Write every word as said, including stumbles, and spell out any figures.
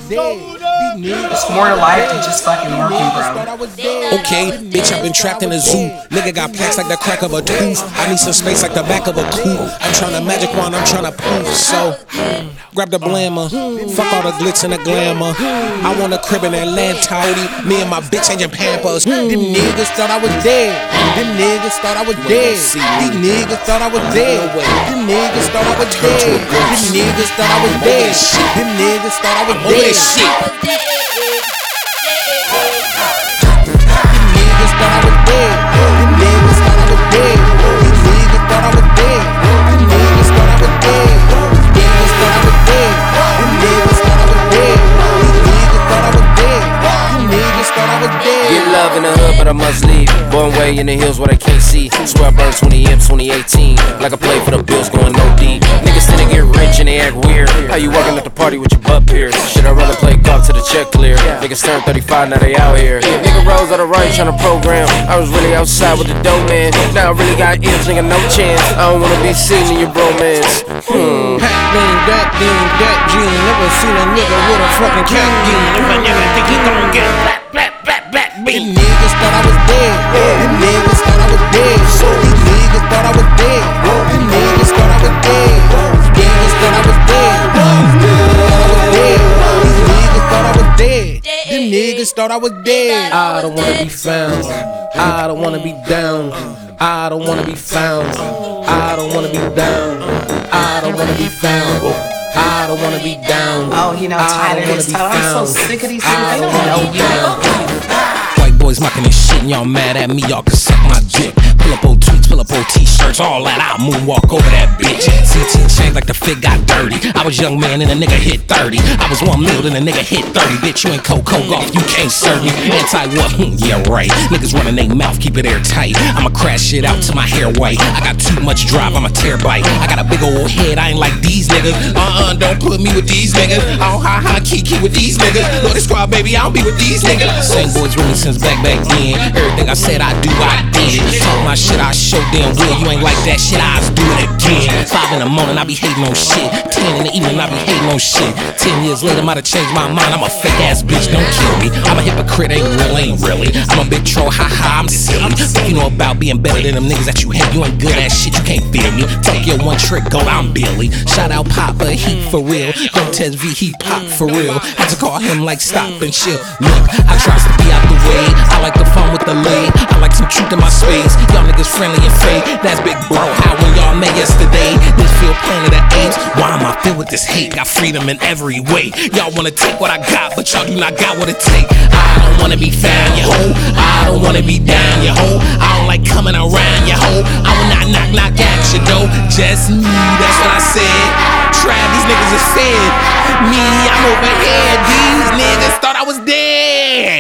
It's more to life than just fucking working, bro. Okay, bitch, I've been trapped in a zoo. Nigga got plaques like the crack of a tooth. I need some space like the back of a coupe. I'm tryna magic wand, I'm tryna poof. So, grab the blammer. Fuck all the glitz and the glamour. I want a crib in Atlanta. Me and my bitch changing Pampers. Them niggas thought I was dead. Them niggas thought I was dead. These niggas thought I was dead. Them niggas thought I was dead. Them niggas thought I was dead. Them niggas thought I was dead. Get love in the hood, but I must leave. Born way in the hills where they can't see. Swear I burned twenty M's twenty eighteen. Like I play for the Bills going no D. Niggas tend to get rich and they act weird. How you walking at the party with your butt pierced? Should I rather play golf to the check clear? Niggas turn thirty-five, now they out here. Nigga rose out of right tryna program. I was really outside with the dope man. Now I really got M's, nigga, no chance. I don't wanna be seen in your bromance. Hmm. Hat bean, that bean, that gene. Never seen a nigga with a fucking cat gene. If a nigga think he gon' get black, black, black, black bean. Them niggas thought I was dead. Them niggas thought I was dead. These niggas thought I was dead. Them niggas thought I was dead. These niggas thought I was dead. These niggas thought I was dead. Them niggas thought I was dead. I don't wanna be found. I don't wanna be down. I don't wanna be found. I don't wanna be down. I don't wanna be found. I don't wanna be down. Oh, you know, Tyler is Tyler. I'm so sick of these things. They don't know you. White boys mocking this shit and y'all mad at me, y'all can suck my dick. Pull up old tweets, pull up old t-shirts, all that, I'll moonwalk over that bitch. C T changed like the fit got dirty. I was young man and a nigga hit thirty. I was one mil and a nigga hit thirty. Bitch, you ain't Coco Golf, you can't serve me. Anti-what? Hmm, yeah, right. Niggas running they mouth, keep it airtight. I'ma crash shit out till my hair white. I got too much drive, I'm a terabyte. I got a big old head, I ain't like these niggas. Uh-uh, don't put me with these niggas. I don't ha-ha, kiki with these niggas. Lord, this squad, baby, I don't be with these niggas. Same boys with me since back, back then. Everything I said I do, I did. Talk my shit, I show damn well. You ain't like that shit, I just do it again. Five in the morning, I be hating on shit. Ten in the evening, I be hating on shit. Ten years later, might have changed my mind. I'm a fake ass bitch, don't kill me. I'm a hypocrite, ain't real, ain't really. I'm a big troll, haha, I'm silly. What you know about being better than them niggas that you hate? You ain't good at shit, you can't feel me. Talk your one trick, go, I'm Billy. Shout out Papa, he for real. Don't test V, he pop for real. Had to call him like stop and chill. Look, I tries to be out the way. I like the fun with the lay. I like some truth in my space. Y'all niggas friendly and fake. That's big bro. How when y'all met yesterday? This feel planet of apes. Why am I filled with this hate? Got freedom in every way. Y'all wanna take what I got, but y'all do not got what it take. I don't wanna be found, you hoe. I don't wanna be down, you hoe. I don't like coming around, you hoe. I will not knock, knock at you, though. Just me, that's what I said. Trap, these niggas is fed. Me, I'm over here. These niggas thought I was dead.